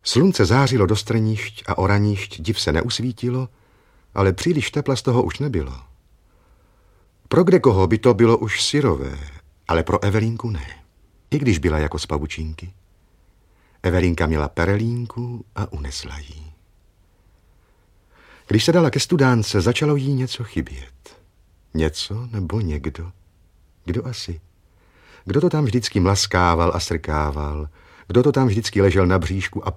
Slunce zářilo do strnišť a oranišť, div se neusvítilo, ale příliš tepla z toho už nebylo. Pro kdekoho by to bylo už syrové, ale pro Evelínku ne, i když byla jako z pavučinky. Evelínka měla perelínku a unesla jí. Když se dala ke studánce, začalo jí něco chybět. Něco nebo někdo? Kdo asi? Kdo to tam vždycky mlaskával a srkával? Kdo to tam vždycky ležel na bříšku a